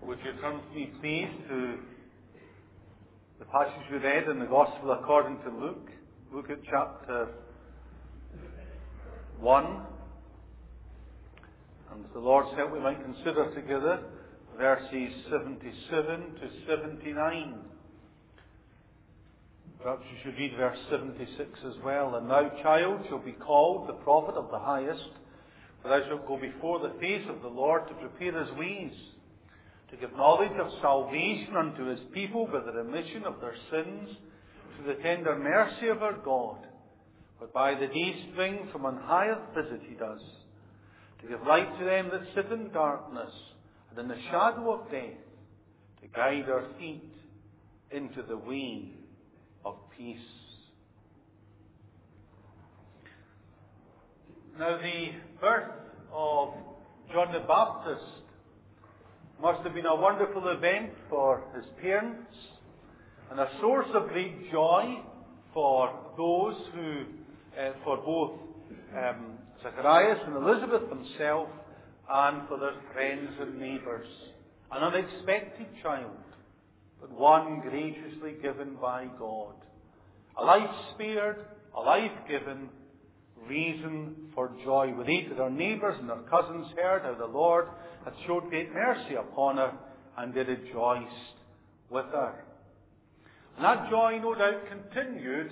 Would you turn with me, please, to the passage we read in the Gospel according to Luke. Look at chapter 1. And the Lord's help, we might consider together verses 77 to 79. Perhaps you should read verse 76 as well. And thou, child, shall be called the prophet of the highest, for thou shalt go before the face of the Lord to prepare his ways, to give knowledge of salvation unto his people by the remission of their sins, to the tender mercy of our God, whereby the day spring from on high visit he does, to give light to them that sit in darkness and in the shadow of death, to guide our feet into the way of peace. Now, the birth of John the Baptist must have been a wonderful event for his parents and a source of great joy for those who, for both Zacharias and Elizabeth themselves and for their friends and neighbours. An unexpected child, but one graciously given by God. A life spared, a life given, reason for joy. We read that our neighbours and our cousins heard how the Lord had showed great mercy upon her, and they rejoiced with her. And that joy, no doubt, continued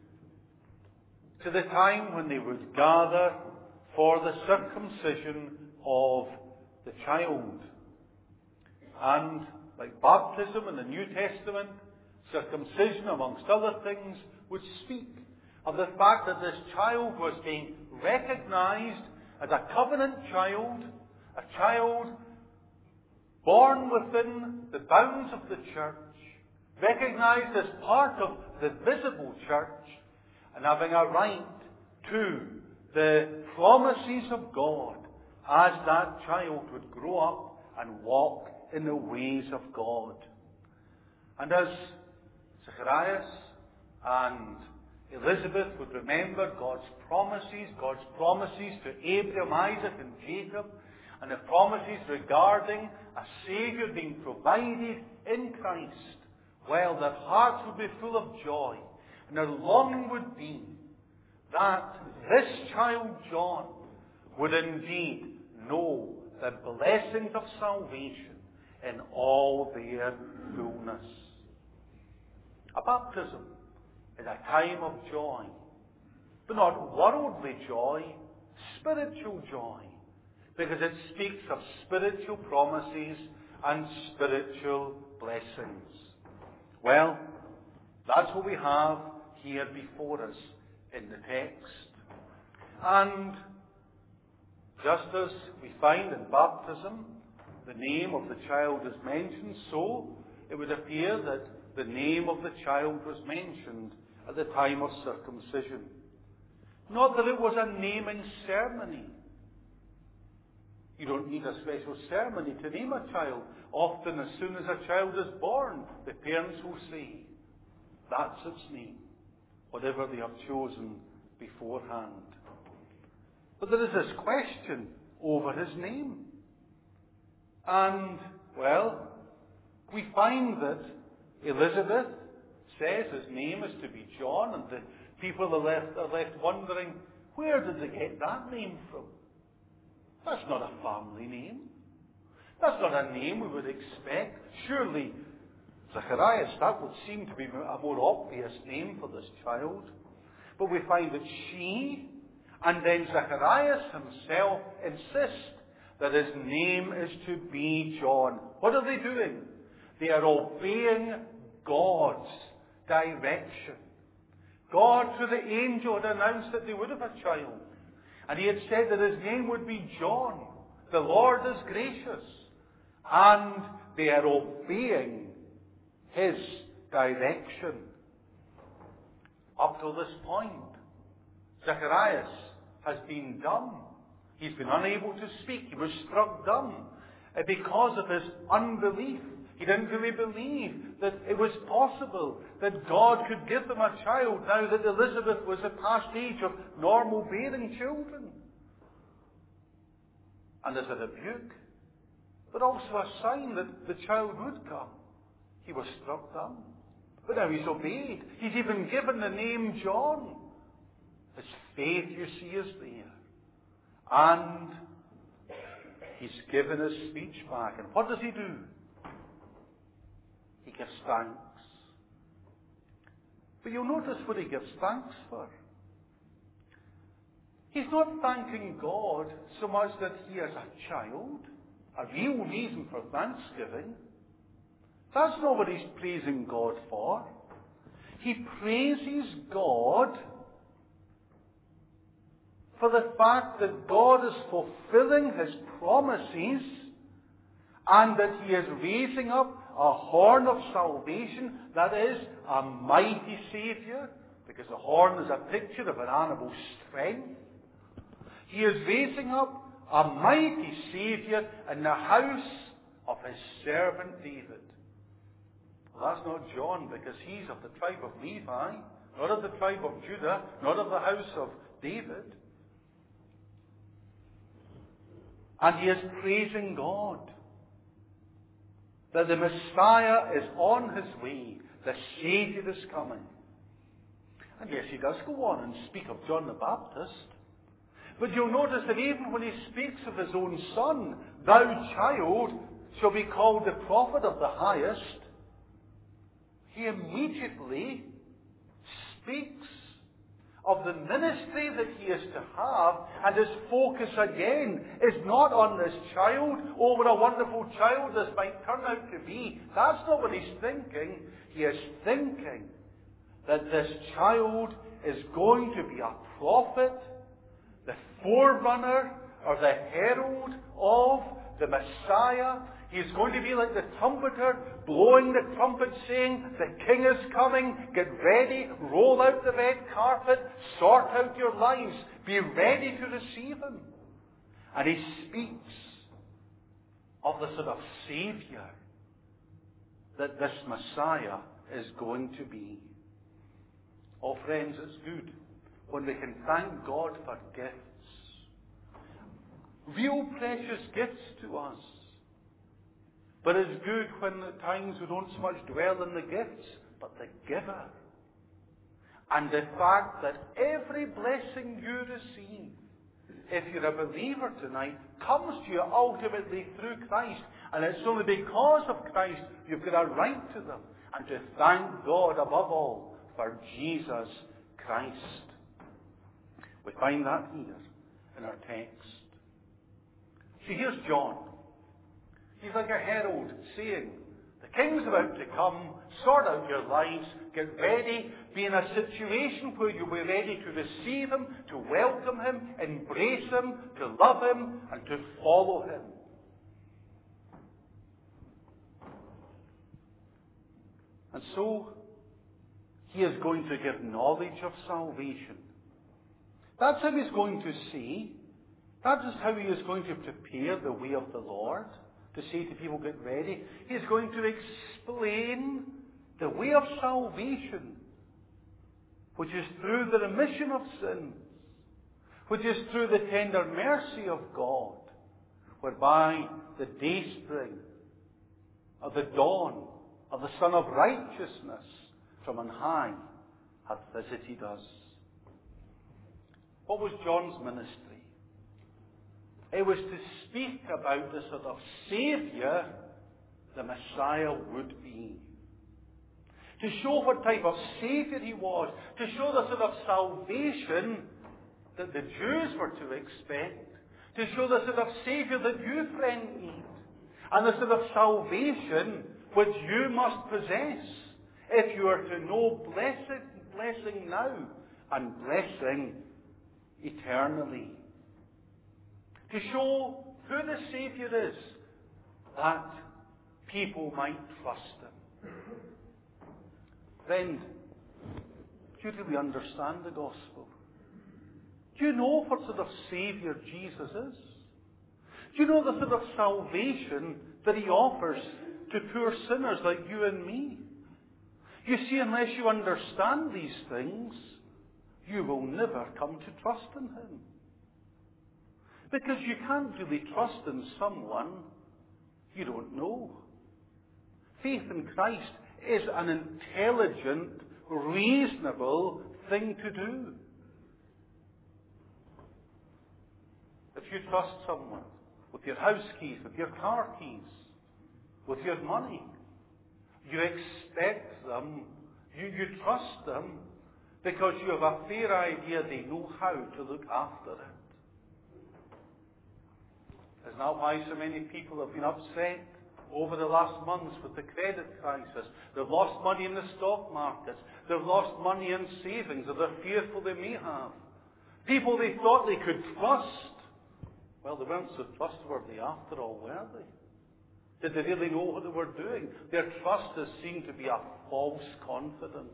to the time when they would gather for the circumcision of the child. And like baptism in the New Testament, circumcision, amongst other things, would speak of the fact that this child was being recognized as a covenant child, a child born within the bounds of the church, recognized as part of the visible church, and having a right to the promises of God as that child would grow up and walk in the ways of God. And as Zacharias and Elizabeth would remember God's promises to Abraham, Isaac and Jacob, and the promises regarding a Saviour being provided in Christ, well, their hearts would be full of joy, and their longing would be that this child John would indeed know the blessings of salvation in all their fullness. A baptism is a time of joy, but not worldly joy, spiritual joy, because it speaks of spiritual promises and spiritual blessings. Well, that's what we have here before us in the text. And just as we find in baptism, the name of the child is mentioned, so it would appear that the name of the child was mentioned at the time of circumcision. Not that it was a naming ceremony. You don't need a special ceremony to name a child. Often, as soon as a child is born, the parents will say, that's its name, whatever they have chosen beforehand. But there is this question over his name. And, well, we find that Elizabeth says his name is to be John, and the people are left wondering, where did they get that name from? That's not a family name. That's not a name we would expect. Surely, Zacharias, that would seem to be a more obvious name for this child. But we find that she, and then Zacharias himself, insist that his name is to be John. What are they doing? They are obeying God's direction. God, through the angel, had announced that they would have a child. And he had said that his name would be John. The Lord is gracious. And they are obeying his direction. Up to this point, Zacharias has been dumb. He's been unable to speak. He was struck dumb because of his unbelief. He didn't really believe that it was possible that God could give them a child now that Elizabeth was at past age of normal bearing children. And as a rebuke, but also a sign that the child would come. He was struck down. But now he's obeyed. He's even given the name John. His faith, you see, is there. And he's given his speech back. And what does he do? He gives thanks. But you'll notice what he gives thanks for. He's not thanking God so much that he is a child, a real reason for thanksgiving. That's not what he's praising God for. He praises God for the fact that God is fulfilling his promises and that he is raising up a horn of salvation, that is, a mighty Saviour, because the horn is a picture of an animal's strength. He is raising up a mighty Saviour in the house of his servant David. Well, that's not John, because he's of the tribe of Levi, not of the tribe of Judah, not of the house of David. And he is praising God that the Messiah is on his way. The Saviour is coming. And yes, he does go on and speak of John the Baptist. But you'll notice that even when he speaks of his own son, thou child shall be called the prophet of the highest, he immediately speaks of the ministry that he is to have, and his focus again is not on this child, oh, what a wonderful child this might turn out to be. That's not what he's thinking. He is thinking that this child is going to be a prophet, the forerunner or the herald of the Messiah. He's going to be like the trumpeter, blowing the trumpet, saying, the king is coming, get ready, roll out the red carpet, sort out your lives, be ready to receive him. And he speaks of the sort of Saviour that this Messiah is going to be. Oh, friends, it's good when we can thank God for gifts. Real precious gifts to us. But it's good when at times we don't so much dwell in the gifts, but the giver. And the fact that every blessing you receive, if you're a believer tonight, comes to you ultimately through Christ. And it's only because of Christ you've got a right to them. And to thank God above all for Jesus Christ. We find that here in our text. See, here's John. He's like a herald saying, the king's about to come, sort out your lives, get ready, be in a situation where you'll be ready to receive him, to welcome him, embrace him, to love him, and to follow him. And so, he is going to give knowledge of salvation. That's how he's going to see. That is how he is going to prepare the way of the Lord. To say to people, get ready. He is going to explain the way of salvation, which is through the remission of sins, which is through the tender mercy of God, whereby the dayspring of the dawn of the Son of Righteousness from on high hath visited us. What was John's ministry? It was to speak about the sort of Saviour the Messiah would be. To show what type of Saviour he was. To show the sort of salvation that the Jews were to expect. To show the sort of Saviour that you, friend, need. And the sort of salvation which you must possess if you are to know blessing now and blessing eternally. To show who the Saviour is, that people might trust him. Friend, do you really understand the gospel? Do you know what sort of Saviour Jesus is? Do you know the sort of salvation that he offers to poor sinners like you and me? You see, unless you understand these things, you will never come to trust in him. Because you can't really trust in someone You don't know. Faith in Christ is an intelligent, reasonable thing to do. If you trust someone with your house keys, with your car keys, with your money, you expect them, you trust them, because you have a fair idea they know how to look after it. Isn't that why so many people have been upset over the last months with the credit crisis? They've lost money in the stock markets. They've lost money in savings, or they're fearful they may have. People they thought they could trust, well, they weren't so trustworthy after all, were they? Did they really know what they were doing? Their trust has seemed to be a false confidence.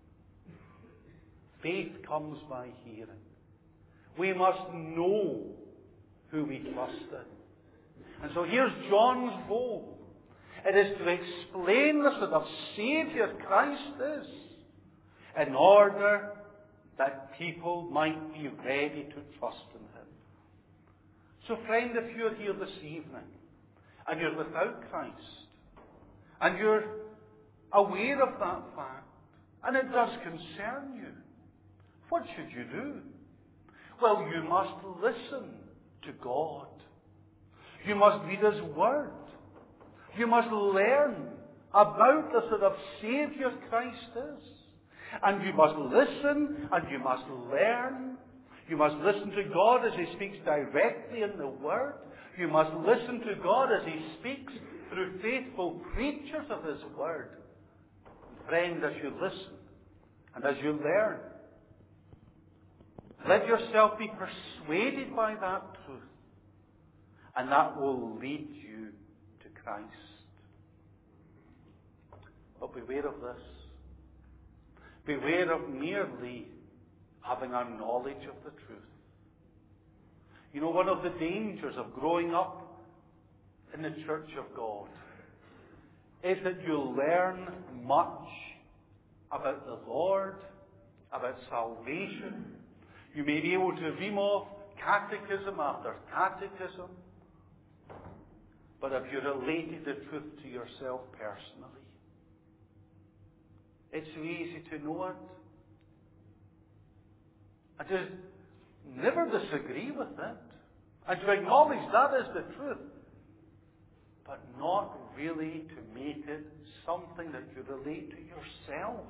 Faith comes by hearing. We must know who we trust in. And so here's John's role. It is to explain the sort of Saviour Christ is, in order that people might be ready to trust in Him. So friend, if you're here this evening, and you're without Christ, and you're aware of that fact, and it does concern you, what should you do? Well, you must listen to God. You must read His Word. You must learn about the sort of Saviour Christ is. And you must listen, and you must learn. You must listen to God as He speaks directly in the Word. You must listen to God as He speaks through faithful preachers of His Word. Friend, as you listen and as you learn, let yourself be persuaded by that truth, and that will lead you to Christ. But beware of this. Beware of merely having a knowledge of the truth. You know, one of the dangers of growing up in the Church of God is that you'll learn much about the Lord, about salvation. You may be able to ream off catechism after catechism, but have you related the truth to yourself personally? It's so easy to know it, and to never disagree with it, and to acknowledge that is the truth, but not really to make it something that you relate to yourself.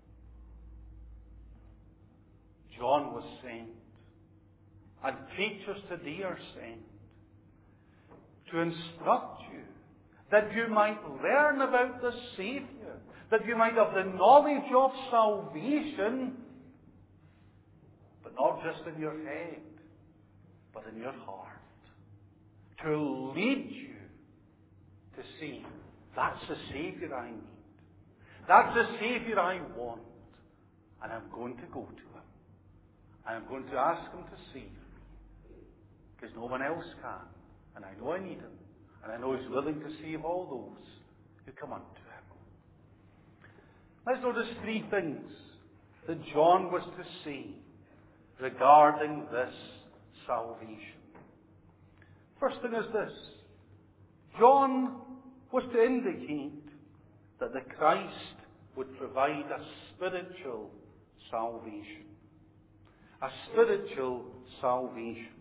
John was sent, and preachers today are sent, to instruct you that you might learn about the Saviour, that you might have the knowledge of salvation, but not just in your head, but in your heart, to lead you to see, that's the Saviour I need, that's the Saviour I want, and I'm going to go to Him. I'm going to ask Him to save me, because no one else can, and I know I need Him, and I know He's willing to save all those who come unto Him. Let's notice three things that John was to say regarding this salvation. First thing is this: John was to indicate that the Christ would provide a spiritual salvation. A spiritual salvation.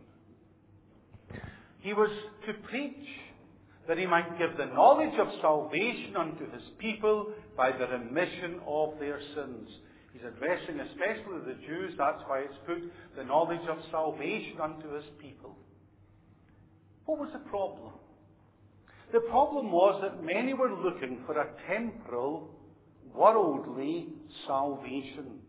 He was to preach that He might give the knowledge of salvation unto His people by the remission of their sins. He's addressing especially the Jews, that's why it's put, the knowledge of salvation unto His people. What was the problem? The problem was that many were looking for a temporal, worldly salvation.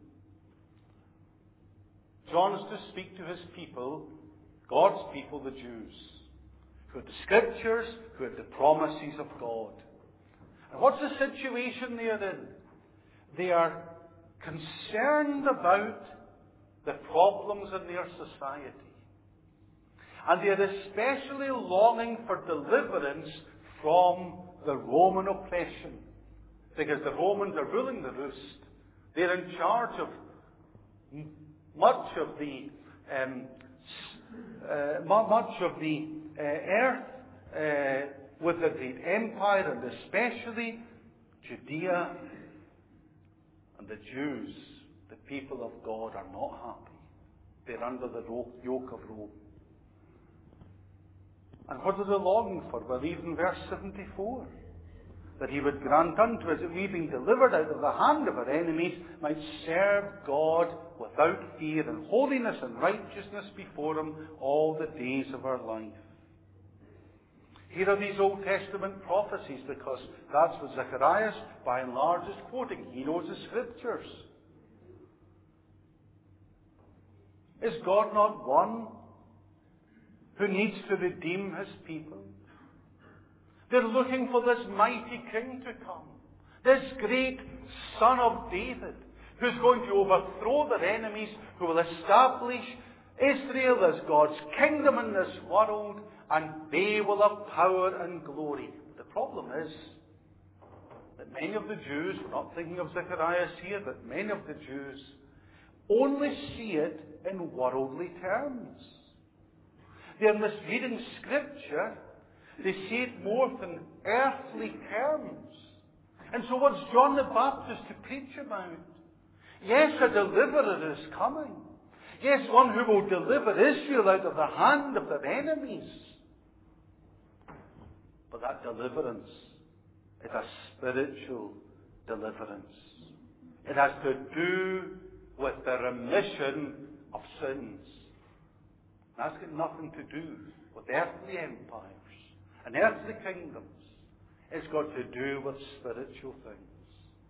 John is to speak to his people, God's people, the Jews, who had the Scriptures, who had the promises of God. And what's the situation they are in? They are concerned about the problems in their society. And they are especially longing for deliverance from the Roman oppression. Because the Romans are ruling the roost. They're in charge of much of the earth with a great empire, and especially Judea and the Jews, the people of God, are not happy. They're under the yoke of Rome. And what are they longing for? Well, even verse 74. That he would grant unto us that we, being delivered out of the hand of our enemies, might serve God without fear in holiness and righteousness before him all the days of our life. Here are these Old Testament prophecies, because that's what Zechariah, by and large, is quoting. He knows the Scriptures. Is God not one who needs to redeem his people? They're looking for this mighty king to come, this great son of David, who's going to overthrow their enemies, who will establish Israel as God's kingdom in this world, and they will have power and glory. The problem is that many of the Jews, we're not thinking of Zechariah here, but many of the Jews only see it in worldly terms. They're misreading Scripture. They see it more than earthly terms. And so what's John the Baptist to preach about? Yes, a deliverer is coming. Yes, one who will deliver Israel out of the hand of their enemies. But that deliverance is a spiritual deliverance. It has to do with the remission of sins. That's got nothing to do with earthly empires and earthly kingdoms. It's got to do with spiritual things.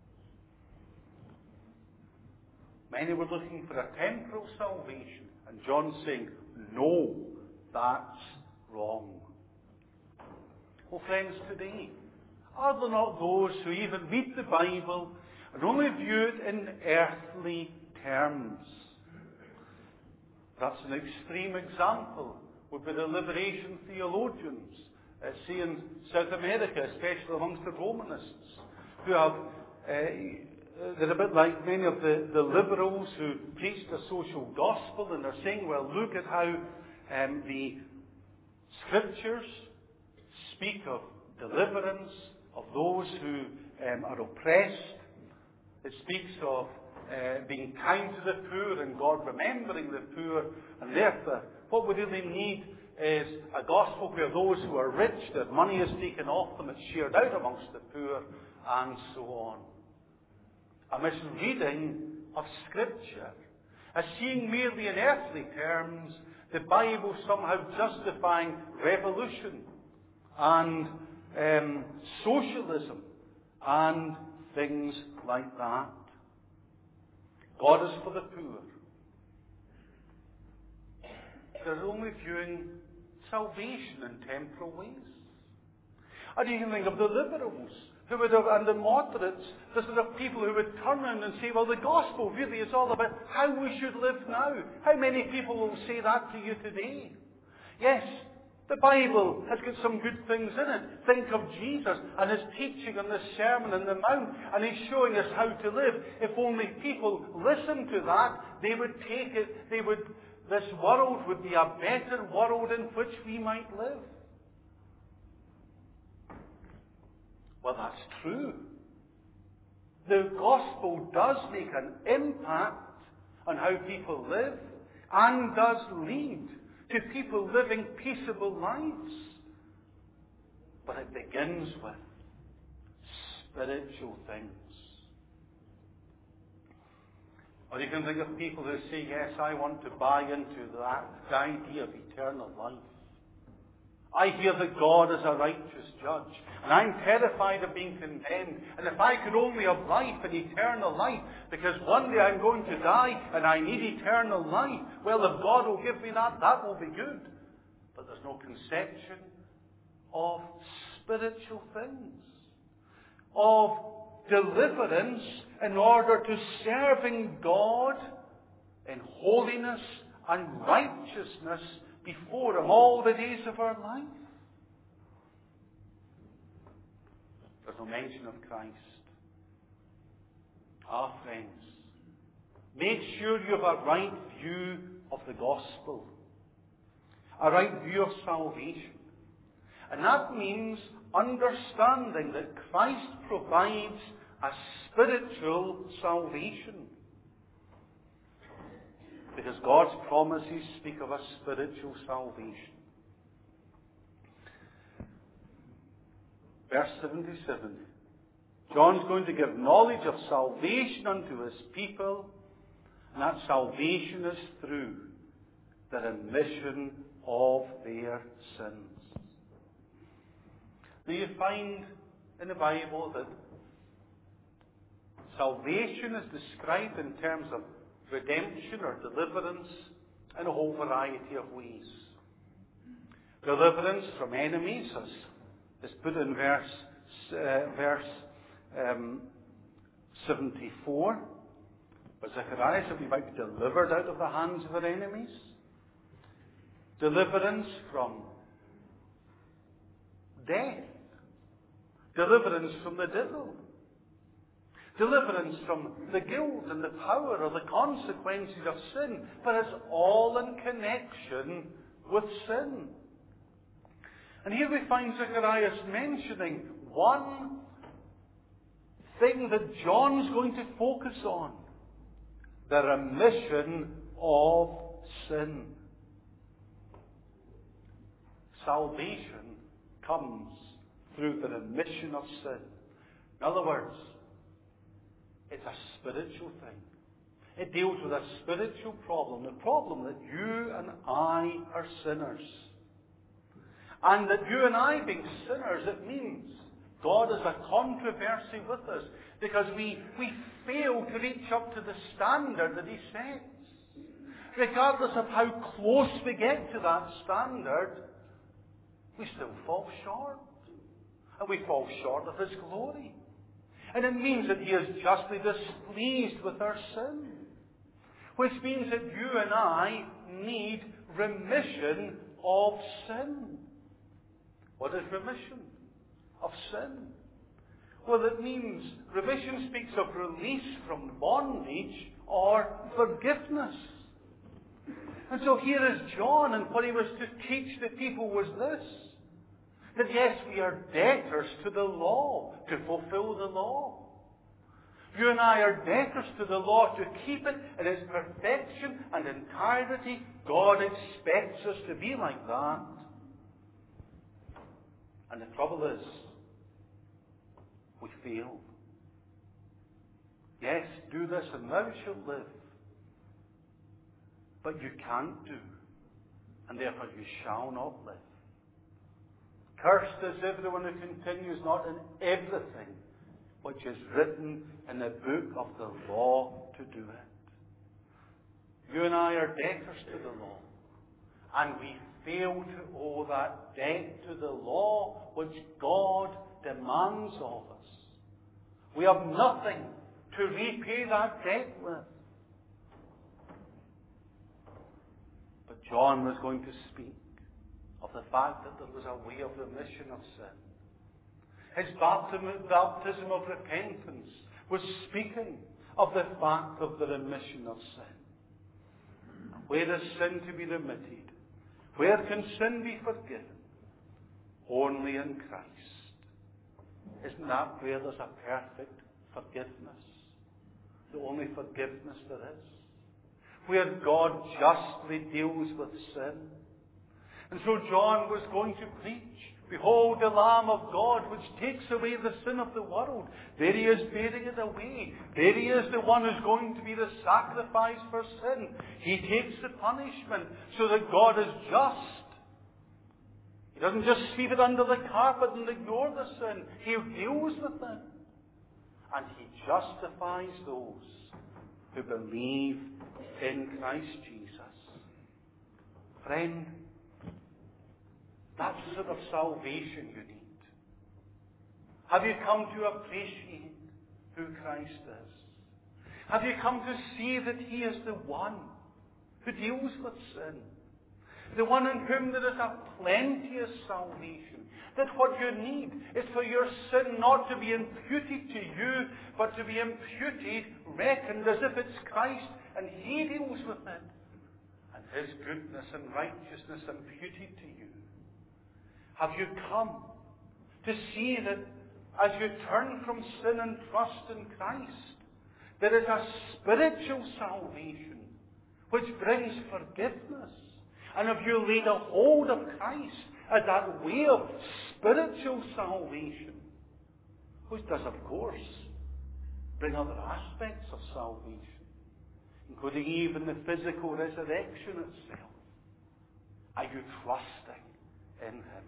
Many were looking for a temporal salvation, and John's saying, no, that's wrong. Well, friends, today, are there not those who even read the Bible and only view it in earthly terms? That's an extreme example would be the liberation theologians, see in South America, especially amongst the Romanists, who have, they're a bit like many of the liberals who preach the social gospel, and they're saying, well, look at how the Scriptures speak of deliverance of those who are oppressed. It speaks of being kind to the poor and God remembering the poor, and therefore what we really need is a gospel where those who are rich, their money is taken off them, it's shared out amongst the poor, and so on. A misreading of Scripture, as seeing merely in earthly terms the Bible somehow justifying revolution and socialism and things like that. God is for the poor. They're only viewing salvation in temporal ways. And you can think of the liberals who would have, and the moderates, the sort of people who would turn around and say, well, the gospel really is all about how we should live now. How many people will say that to you today? Yes, the Bible has got some good things in it. Think of Jesus and his teaching on the Sermon on the Mount, and he's showing us how to live. If only people listen to that, they would take it, this world would be a better world in which we might live. Well, that's true. The gospel does make an impact on how people live and does lead to people living peaceable lives. But it begins with spiritual things. Or you can think of people who say, yes, I want to buy into the idea of eternal life. I hear that God is a righteous judge, and I'm terrified of being condemned. And if I could only have life and eternal life, because one day I'm going to die and I need eternal life, well, if God will give me that, that will be good. But there's no conception of spiritual things, of deliverance in order to serving God in holiness and righteousness before him all the days of our life. There's no mention of Christ. Ah, friends, make sure you have a right view of the gospel, a right view of salvation. And that means understanding that Christ provides a spiritual salvation. Because God's promises speak of a spiritual salvation. Verse 77. John's going to give knowledge of salvation unto his people, and that salvation is through the remission of their sins. Now you find in the Bible that salvation is described in terms of redemption or deliverance in a whole variety of ways. Deliverance from enemies, as put in verse 74, where Zacharias will be about to be delivered out of the hands of their enemies. Deliverance from death. Deliverance from the devil. Deliverance from the guilt and the power or the consequences of sin. But it's all in connection with sin. And here we find Zacharias mentioning one thing that John's going to focus on. The remission of sin. Salvation comes through the remission of sin. In other words, it's a spiritual thing. It deals with a spiritual problem. The problem that you and I are sinners. And that you and I being sinners, it means God is a controversy with us. Because we fail to reach up to the standard that He sets. Regardless of how close we get to that standard, we still fall short. And we fall short of His glory. And it means that He is justly displeased with our sin. Which means that you and I need remission of sin. What is remission of sin? Well, it means remission speaks of release from bondage or forgiveness. And so here is John, and what he was to teach the people was this. That yes, we are debtors to the law, to fulfill the law. You and I are debtors to the law to keep it in its perfection and entirety. God expects us to be like that. And the trouble is, we fail. Yes, do this and thou shalt live. But you can't do, and therefore you shall not live. Cursed is everyone who continues not in everything which is written in the book of the law to do it. You and I are debtors to the law, and we fail to owe that debt to the law which God demands of us. We have nothing to repay that debt with. But John was going to speak of the fact that there was a way of remission of sin. His baptism of repentance was speaking of the fact of the remission of sin. Where is sin to be remitted? Where can sin be forgiven? Only in Christ. Isn't that where there's a perfect forgiveness? The only forgiveness there is. Where God justly deals with sin. And so John was going to preach, behold the Lamb of God which takes away the sin of the world. There He is bearing it away. There He is, the one who's going to be the sacrifice for sin. He takes the punishment so that God is just. He doesn't just sweep it under the carpet and ignore the sin. He deals with it. And He justifies those who believe in Christ Jesus. Friend, that's the sort of salvation you need. Have you come to appreciate who Christ is? Have you come to see that He is the one who deals with sin? The one in whom there is a plenteous salvation. That what you need is for your sin not to be imputed to you, but to be imputed, reckoned as if it's Christ, and He deals with it. And His goodness and righteousness imputed to you. Have you come To see that as you turn from sin and trust in Christ, there is a spiritual salvation which brings forgiveness. And if you laid a hold of Christ as that way of spiritual salvation, which does, of course, bring other aspects of salvation, including even the physical resurrection itself, are you trusting in Him?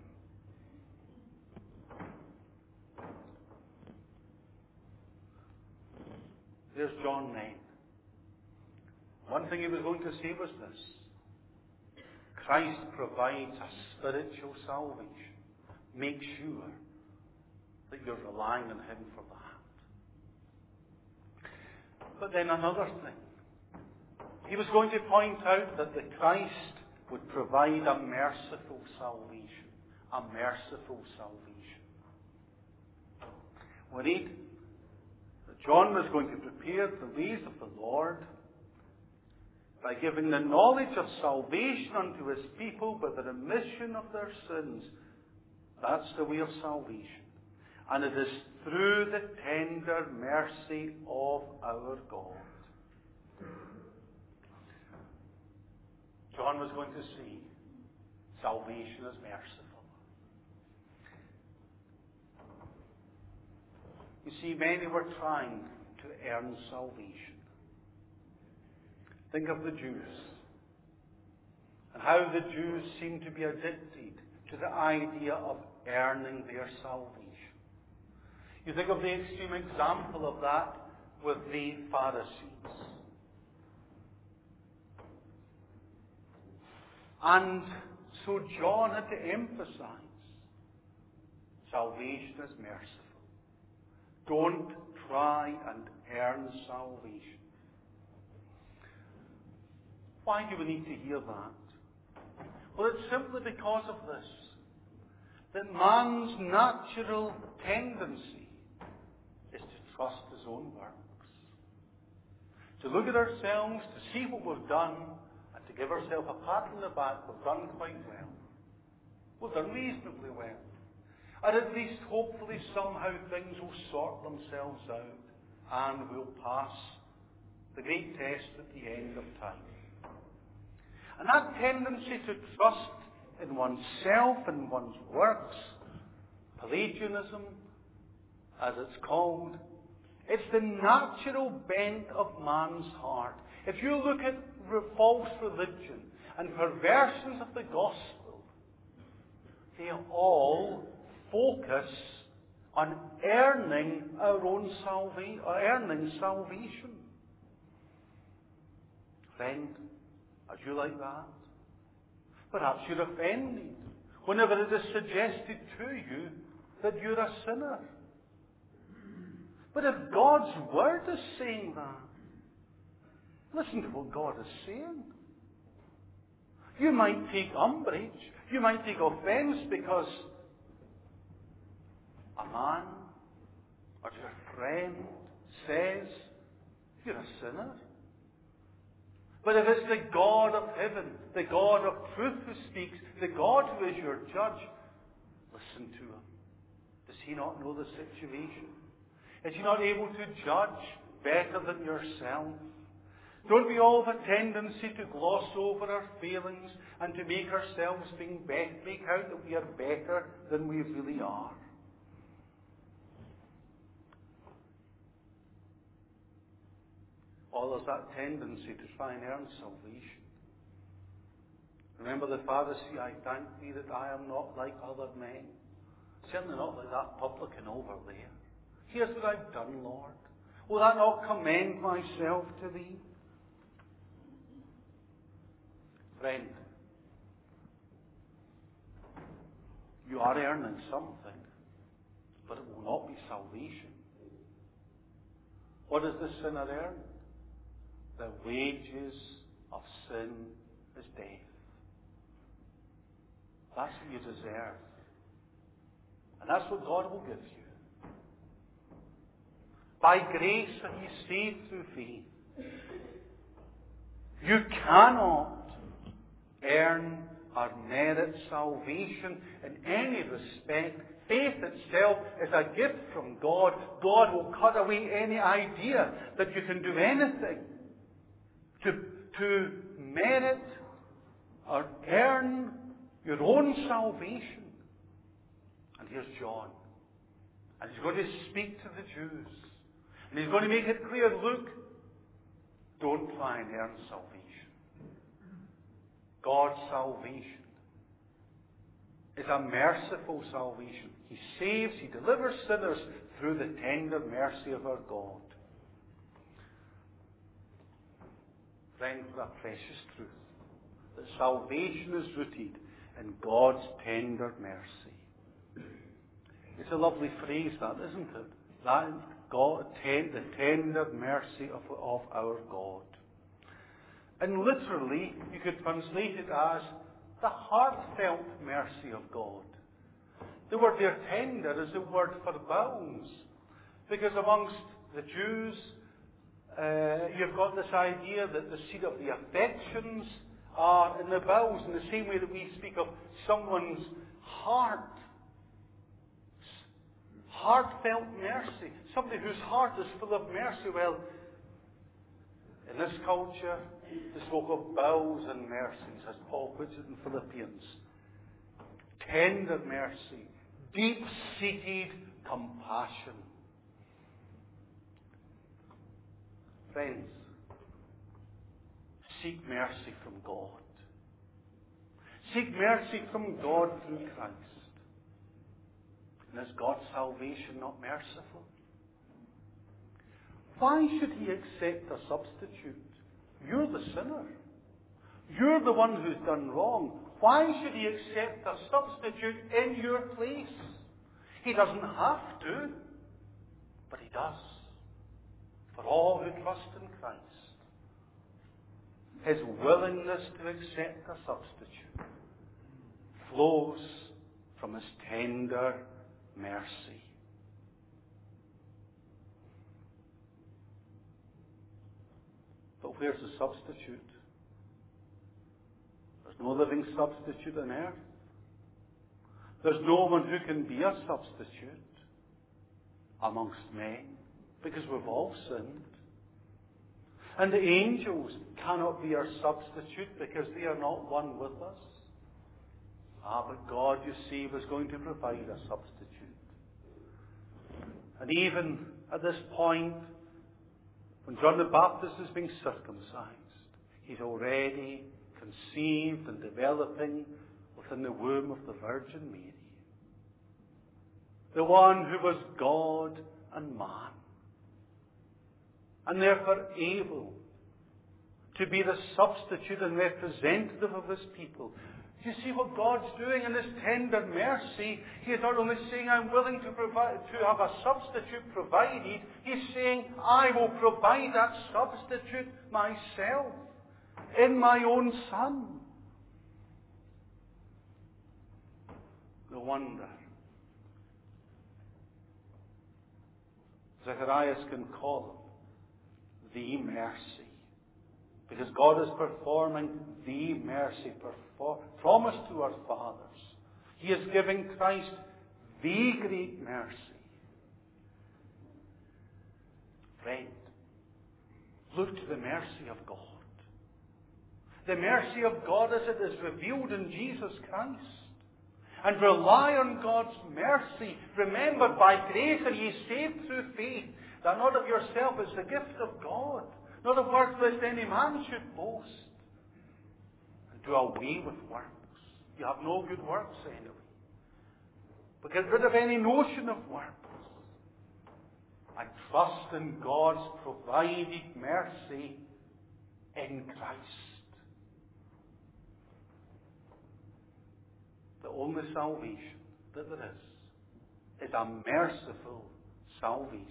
There's John 9. One thing he was going to say was this: Christ provides a spiritual salvation. Make sure that you're relying on Him for that. But then another thing. He was going to point out that the Christ would provide a merciful salvation. A merciful salvation. We read that John was going to prepare the ways of the Lord by giving the knowledge of salvation unto His people by the remission of their sins. That's the way of salvation. And it is through the tender mercy of our God. John was going to see salvation as merciful. You see, many were trying to earn salvation. Think of the Jews, and how the Jews seem to be addicted to the idea of earning their salvation. You think of the extreme example of that with the Pharisees. And so John had to emphasize salvation is merciful. Don't try and earn salvation. Why do we need to hear that? Well, it's simply because of this, that man's natural tendency is to trust his own works. To look at ourselves, to see what we've done, and to give ourselves a pat on the back. We've done quite well. We've done reasonably well. And at least, hopefully, somehow things will sort themselves out and we'll pass the great test at the end of time. And that tendency to trust in oneself and one's works, Pelagianism, as it's called, it's the natural bent of man's heart. If you look at false religion and perversions of the gospel, they all focus on earning our own salvation. Friend, are you like that? Perhaps you're offended whenever it is suggested to you that you're a sinner. But if God's Word is saying that, listen to what God is saying. You might take umbrage, you might take offense because a man or your friend says you're a sinner. But if it's the God of heaven, the God of truth who speaks, the God who is your judge, listen to Him. Does He not know the situation? Is He not able to judge better than yourself? Don't we all have a tendency to gloss over our failings and to make ourselves make out that we are better than we really are? All there's that tendency to try and earn salvation. Remember the Pharisee, I thank Thee that I am not like other men. Certainly not like that publican over there. Here's what I've done, Lord. Will I not commend myself to Thee? Friend, you are earning something, but it will not be salvation. What does the sinner earn? The wages of sin is death. That's what you deserve. And that's what God will give you. By grace are ye saved through faith. You cannot earn or merit salvation in any respect Faith itself is a gift from God. God will cut away any idea that you can do anything to merit or earn your own salvation. And here's John. And he's going to speak to the Jews. And he's going to make it clear, look, don't try and earn salvation. God's salvation is a merciful salvation. He saves, He delivers sinners through the tender mercy of our God. Friends, what a precious truth, that salvation is rooted in God's tender mercy. It's a lovely phrase, that, isn't it? That God, the tender mercy of our God. And literally, you could translate it as the heartfelt mercy of God. The word there, tender, is the word for bowels. Because amongst the Jews, you've got this idea that the seat of the affections are in the bowels, in the same way that we speak of someone's heart. Heartfelt mercy. Somebody whose heart is full of mercy. Well, in this culture, they spoke of bowels and mercies, as Paul puts it in Philippians. Tender mercy. Deep-seated compassion. Friends, seek mercy from God. Seek mercy from God through Christ. And is God's salvation not merciful? Why should He accept a substitute? You're the sinner. You're the one who's done wrong. Why should He accept a substitute in your place? He doesn't have to, but He does. For all who trust in Christ. His willingness to accept a substitute flows from His tender mercy. But where's the substitute? There's no living substitute on earth. There's no one who can be a substitute amongst men, because we've all sinned. And the angels cannot be our substitute because they are not one with us. But God, you see, was going to provide a substitute. And even at this point, when John the Baptist is being circumcised, he's already conceived and developing within the womb of the Virgin Mary. The one who was God and man. And therefore able to be the substitute and representative of His people. Do you see what God's doing in His tender mercy? He is not only saying, I'm willing to have a substitute provided. He's saying, I will provide that substitute myself in my own Son. No wonder Zacharias can call Him the mercy. Because God is performing the mercy promised to our fathers. He is giving Christ the great mercy. Friend, look to the mercy of God. The mercy of God as it is revealed in Jesus Christ. And rely on God's mercy. Remember, by grace are ye saved through faith. That not of yourself is the gift of God. Not of works lest any man should boast. And do away with works. You have no good works anyway. But get rid of any notion of works. And trust in God's provided mercy in Christ. The only salvation that there is a merciful salvation.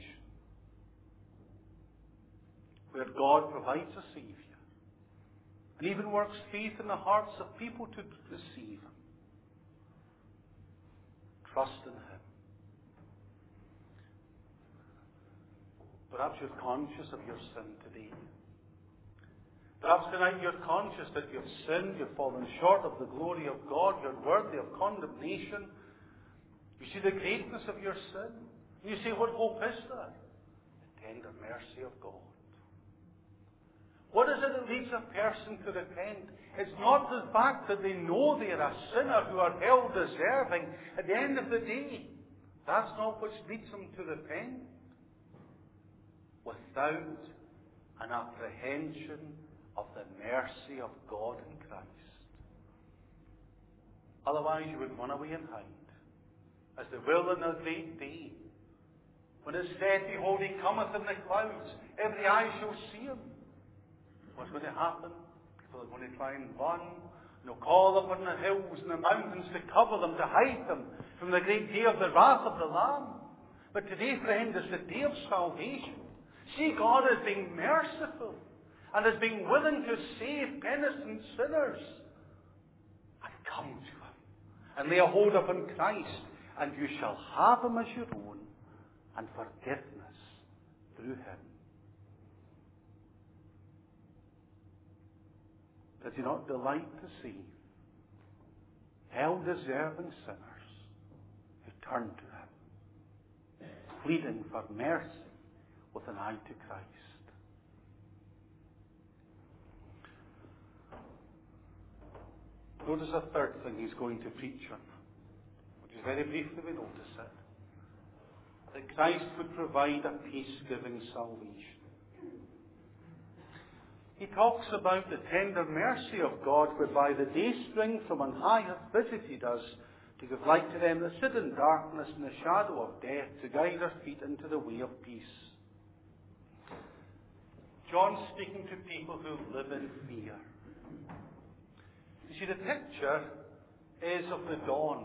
Where God provides a Saviour. And even works faith in the hearts of people to receive Him. Trust in Him. Perhaps you're conscious of your sin today. Perhaps tonight you're conscious that you've sinned, you've fallen short of the glory of God, you're worthy of condemnation. You see the greatness of your sin. You say, what hope is there? The tender mercy of God. What is it that leads a person to repent? It's not the fact that they know they are a sinner who are hell deserving. At the end of the day, that's not what leads them to repent. Without an apprehension of the mercy of God in Christ. Otherwise you would run away and hide, as they will in the great day. When it's said, behold, he cometh in the clouds, every eye shall see him. What's going to happen? People are going to try and run. They'll call upon the hills and the mountains to cover them, to hide them from the great day of the wrath of the Lamb. But today, friend, is the day of salvation. See, God is being merciful and is being willing to save penitent sinners. And come to him and lay a hold upon Christ, and you shall have him as your own, and forgiveness through him. Does he not delight to see hell-deserving sinners who turn to him, pleading for mercy with an eye to Christ? Notice a third thing he's going to preach on, which is very briefly we notice it. That Christ would provide a peace-giving salvation. He talks about the tender mercy of God, whereby the dayspring from on high hath visited us, to give light to them that sit in darkness and the shadow of death, to guide our feet into the way of peace. John's speaking to people who live in fear. You see, the picture is of the dawn,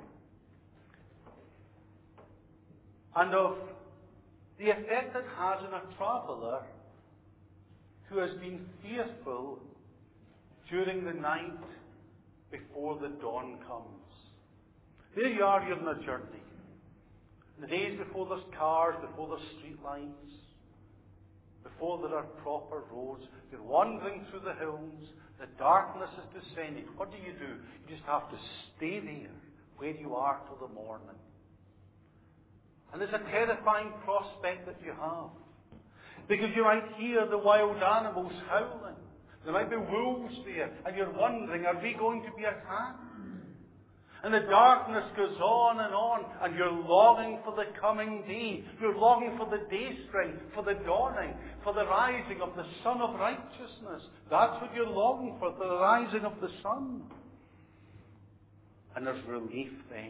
and of the effect it has on a traveller who has been fearful during the night before the dawn comes. There you are, you're on a journey. In the days before there's cars, before there's street lights, before there are proper roads, you're wandering through the hills, the darkness is descending. What do? You just have to stay there where you are till the morning. And there's a terrifying prospect that you have. Because you might hear the wild animals howling. There might be wolves there, and you're wondering, are we going to be attacked? And the darkness goes on, and you're longing for the coming day. You're longing for the dayspring, for the dawning, for the rising of the Sun of Righteousness. That's what you're longing for, the rising of the sun. And there's relief then.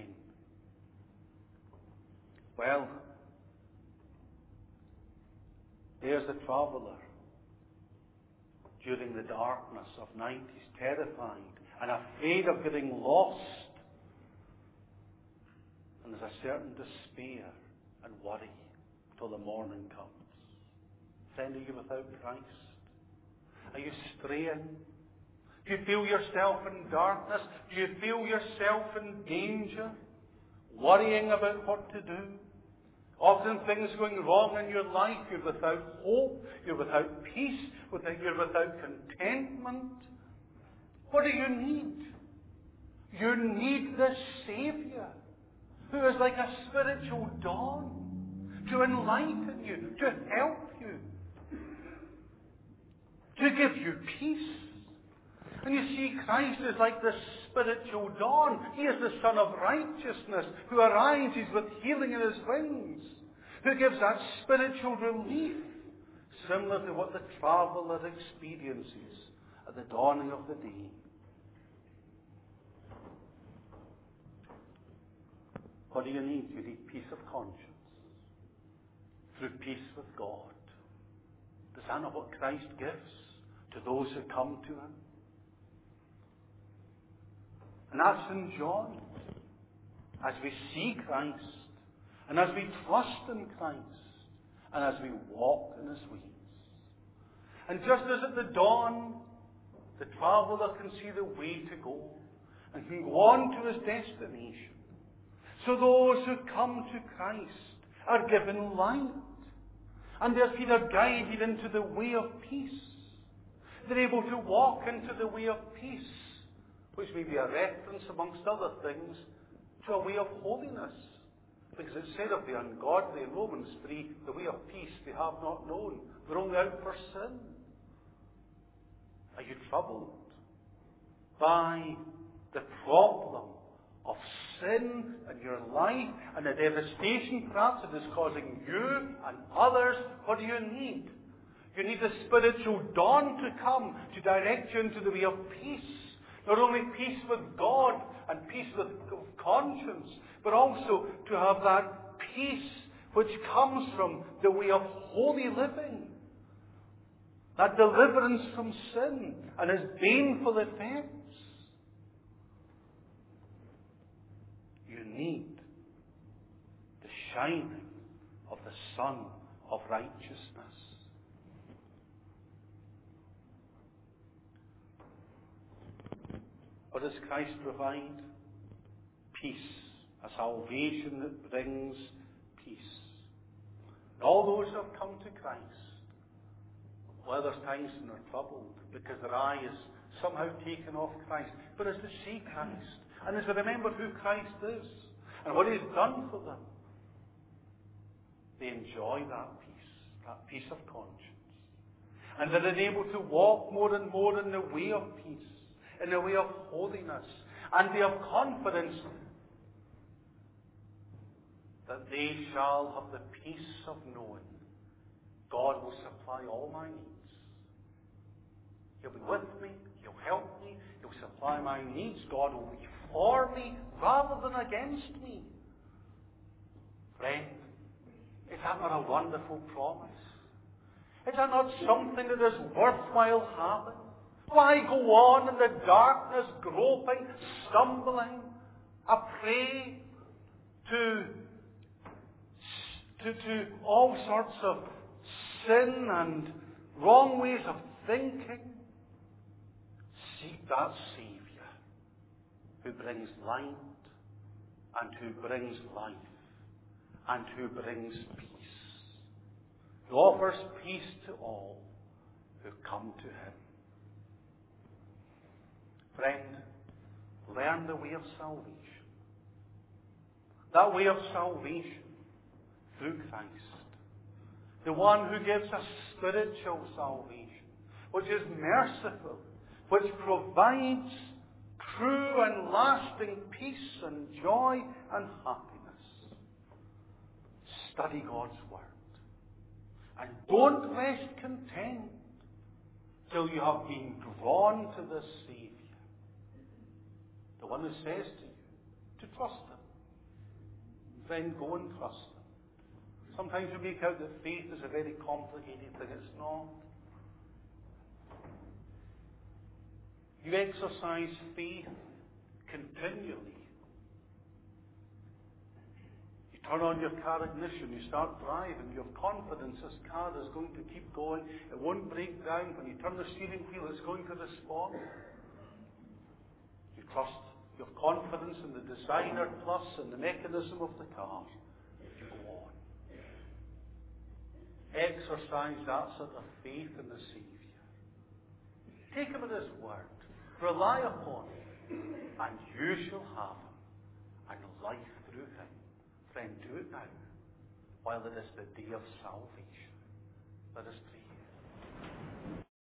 Well, there's the traveller. During the darkness of night, he's terrified and afraid of getting lost. And there's a certain despair and worry till the morning comes. Friend, are you without Christ? Are you straying? Do you feel yourself in darkness? Do you feel yourself in danger? Worrying about what to do? Often things going wrong in your life. You're without hope. You're without peace. You're without contentment. What do you need? You need the Saviour, who is like a spiritual dawn, to enlighten you, to help you, to give you peace. And you see, Christ is like the spiritual dawn. He is the Son of Righteousness, who arises with healing in his wings, who gives that spiritual relief, similar to what the traveller experiences at the dawning of the day. What do you need? You need peace of conscience through peace with God. Is that not what Christ gives to those who come to him? And that's in John. As we see Christ, and as we trust in Christ, and as we walk in his ways. And just as at the dawn, the traveller can see the way to go, and can go on to his destination, so those who come to Christ are given light, and their feet are guided into the way of peace. They're able to walk into the way of peace, which may be a reference, amongst other things, to a way of holiness. Because it said of the ungodly in Romans 3, the way of peace they have not known. They're only out for sin. Are you troubled by the problem of sin in your life and the devastation perhaps it is causing you and others? What do you need? You need the spiritual dawn to come to direct you into the way of peace. Not only peace with God and peace with conscience, but also to have that peace which comes from the way of holy living. That deliverance from sin and its baneful effects. You need the shining of the sun of righteousness. What does Christ provide? Peace. A salvation that brings peace. And all those who have come to Christ, well, there's times when they're troubled because their eye is somehow taken off Christ. But as they see Christ, and as they remember who Christ is, and what He's done for them, they enjoy that peace of conscience. And they're enabled to walk more and more in the way of peace, in the way of holiness. And they have confidence that they shall have the peace of knowing God will supply all my needs. He'll be with me. He'll help me. He'll supply my needs. God will be for me rather than against me. Friend, is that not a wonderful promise? Is that not something that is worthwhile having? Why go on in the darkness, groping, stumbling, a prey to all sorts of sin and wrong ways of thinking? Seek that Saviour who brings light and who brings life and who brings peace, who offers peace to all who come to Him. Friend, learn the way of salvation. That way of salvation through Christ. The one who gives us spiritual salvation, which is merciful, which provides true and lasting peace and joy and happiness. Study God's Word. And don't rest content till you have been drawn to this Saviour. The one who says to you to trust Him. Friend, go and trust Him. Sometimes we make out that faith is a very complicated thing. It's not. You exercise faith continually. You turn on your car ignition, you start driving, you have confidence this car is going to keep going, it won't break down. When you turn the steering wheel, it's going to respond. You trust, you have confidence in the designer plus and the mechanism of the car. You go on. Exercise that sort of faith in the Saviour. Take Him at His word. Rely upon Him, and you shall have Him and life through Him. Friend, do it now, while it is the day of salvation. Let us pray.